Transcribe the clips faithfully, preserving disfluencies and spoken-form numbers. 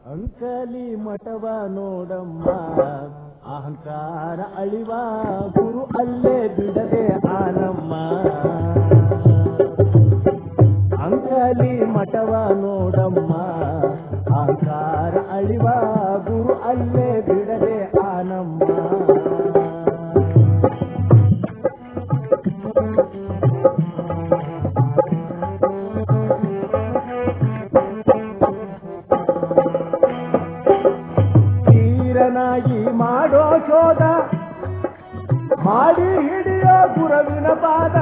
ಅಂಕಲಿ ಮಠವ ನೋಡಮ್ಮ ಅಹಂಕಾರ ಅಳಿವ ಗುರು ಅಲ್ಲೇ ಬಿಡದೆ ಆನಮ್ಮ. ಅಂಕಲಿ ಮಠವ ನೋಡಮ್ಮ ಅಹಂಕಾರ ಅಳಿವ ಗುರು ಅಲ್ಲೇ ಬಿಡದೆ ಆನಮ್ಮ. ತೀರನಾಗಿ ಮಾಡೋ ಶೋಧ ಮಾಡಿ ಹಿಡಿಯೋ ಗುರುವಿನ ಪಾದ.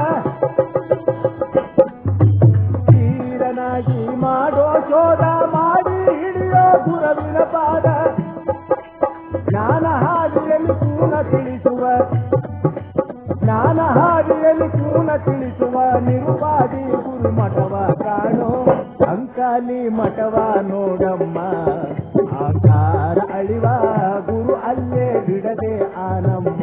ತೀರನಾಗಿ ಮಾಡೋ ಶೋಧ ಮಾಡಿ ಹಿಡಿಯೋ ಗುರುವಿನ ಪಾದ. ಜ್ಞಾನ ಹಾದಿಯಲ್ಲಿ ಪೂರ್ಣ ತಿಳಿಸುವ ಜ್ಞಾನ ಹಾದಿಯಲ್ಲಿ ಪೂರ್ಣ ತಿಳಿಸುವ ನಿರುಪಾದಿ ಗುರು ಮಠವ ಕಾಣೋ. ಅಂಕಲಿ ಮಠವ ನೋಡಮ್ಮ ಆಕಾರ ಅಳಿವ ಗುರು ಅಲ್ಲೇ ಬಿಡದೆ ಆನಮ್ಮ.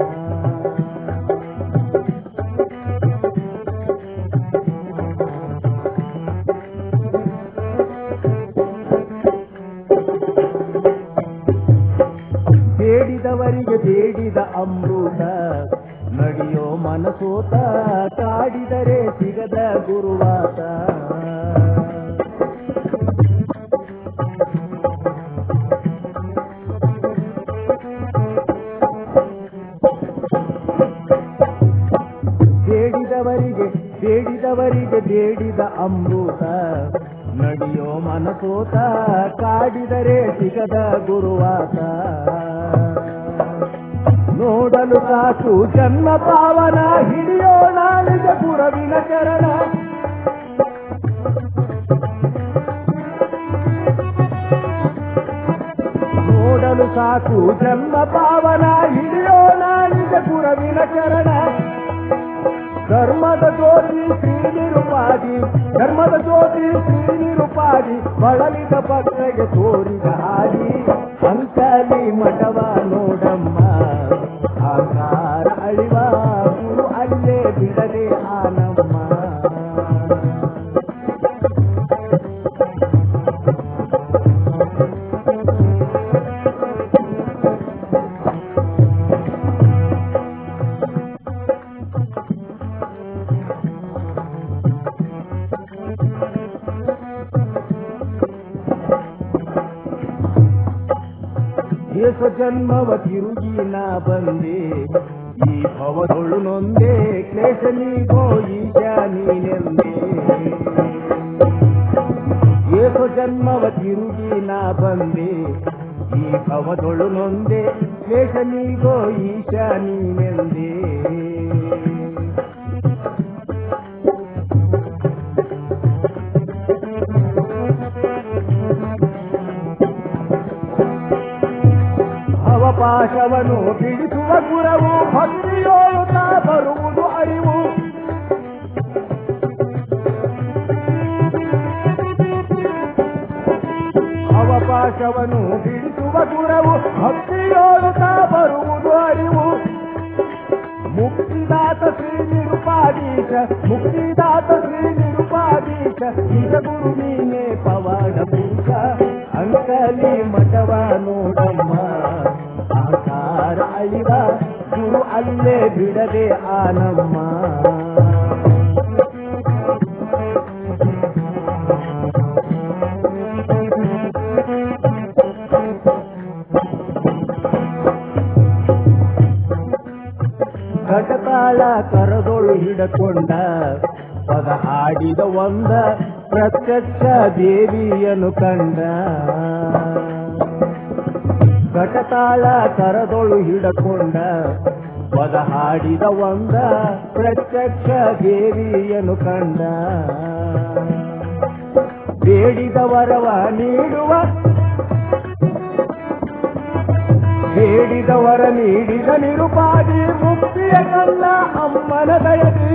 ಬೇಡಿದವರಿಗೆ ಬೇಡಿದ ಅಮೃತ ನಡೆಯೋ ಮನಸೋತ ಕಾಡಿದರೆ ಸಿಗದ ಗುರುವಾತ. ಬೇಡಿದವರಿಗೆ ಬೇಡಿದವರಿಗೆ ಬೇಡಿದ ಅಮೃತ ನಡೆಯೋ ಮನಸೋತ ಕಾಡಿದರೆ ಸಿಗದ ಗುರುವಾತ. ನೋಡಲು ಸಾಕು ಜನ್ಮ ಪಾವನ ಹಿಡಿಯೋ ನಾಳಿದ ಗುರುವಿನ ಚರಣ. ನೋಡಲು ಸಾಕು ಜನ್ಮ ಪಾವನ ಹಿಡಿಯೋ ನಾಳಿದ ಗುರುವಿನ ಚರಣ. ಧರ್ಮದ ಜ್ಯೋತಿ ಶ್ರೀ ನಿರುಪಾದಿ ಧರ್ಮದ ಜ್ಯೋತಿ ಶ್ರೀ ನಿರುಪಾದಿ ಬಳಲಿದ ಭಕ್ತಗೆ ತೋರಿದ ಹಾದಿ. ಅಂಕಲಿ ಮಠವ ನೋಡಮ್ಮ ಆಕಾರ ಅಳಿವ ಗುರು ಅಲ್ಲೇ ಬಿಡದೆ ಆನಮ್ಮ. ಏಸ ಜನ್ಮವ ತಿರುಗಿ ನಾ ಬಂದೆ ಈ ಭವದೊಳು ನೊಂದೆ ಕ್ಲೇಶ ನೀಗೋ ಈಶ ನೀನೆಂದೆ. ಏಸ ಜನ್ಮವ ತಿರುಗಿ ನಾ ಬಂದೆ ಈ ಭವದೊಳು ನೊಂದೆ ಕ್ಲೇಶ ನೀಗೋ ಈಶ ನೀನೆಂದೆ. ಅವಪಾಶವನ್ನು ಬಿಡಿಸುವ ಗುರವು ಭಕ್ತಿಯೋಳುತ್ತಾ ಬರುವುದು ಅರಿವು. ಅವಪಾಶವನ್ನು ಬಿಡಿಸುವ ಗುರವು ಭಕ್ತಿಯೋಳುತ್ತಾ ಬರುವುದು ಅರಿವು. ಮುಕ್ತಿದಾತ ಶ್ರೀ ನಿರುಪಾದೀಶ ಮುಕ್ತಿದಾತ ಶ್ರೀ ನಿರುಪಾದೀಶ ನಿಜ ಗುರು ನೀನೇ ಪವಾಡ ಪೂಜ. ಅಂಕಲಿ ಮಠವ ನೋಡಮ್ಮ ಆಕಾರ ಅಳಿವ ಗುರು ಅಲ್ಲೇ ಬಿಡದೆ ಆನಮ್ಮ. ಘಟತಾಳ ಕರದೊಳು ಹಿಡಕೊಂಡ ಪದ ಹಾಡಿದ ಒಂದ ಪ್ರತ್ಯಕ್ಷ ದೇವಿಯನ್ನು ಕಂಡ. ಘಟತಾಳ ಕರದೊಳು ಹಿಡಕೊಂಡ ಪದ ಹಾಡಿದ ಒಂದ ಪ್ರತ್ಯಕ್ಷ ದೇವಿಯನ್ನು ಕಂಡ. ಬೇಡಿದ ವರವ ನೀಡುವ ಬೇಡಿದ ವರ ನೀಡಿದ ನಿರುಪಾದಿ ಮುಕ್ತಿಯ ಕಂದ ಅಮ್ಮನ ದಯದಿ.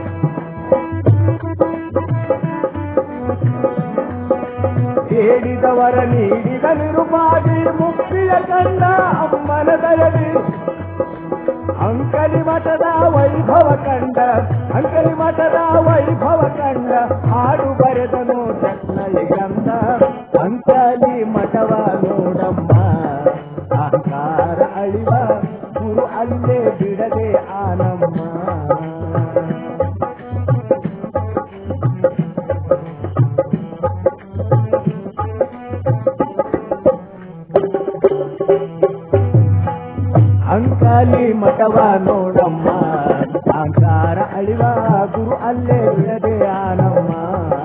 ಬೇಡಿದ ವರ ನೀಡಿದ ನಿರುಪಾದಿ ಮುಕ್ತಿಯ ಕಂದ ಅಮ್ಮನ ದಯದಿ. ಅಂಕಲಿ ಮಠದ ವೈಭವ ಕಂಡ ಅಂಕಲಿ ಮಠದ ವೈಭವ ಕಂಡ ಹಾಡು ಬರೆದನು ಚಕ್ನಯ ಗಂಧ. ಅಂಕಲಿ ಮಠವ ನೋಡಮ್ಮ ಅಹಂಕಾರ ಅಳಿವ ಗುರು ಅಲ್ಲೇ ಬಿಡದೆ ಆನಮ್ಮ ಅಂಕಲಿ ಮಠವ ನೋಡಮ್ಮ ಅಹಂಕಾರ ಅಳಿವ ಗುರು ಅಲ್ಲೇ ಬಿಡದೆ ಆನಮ್ಮ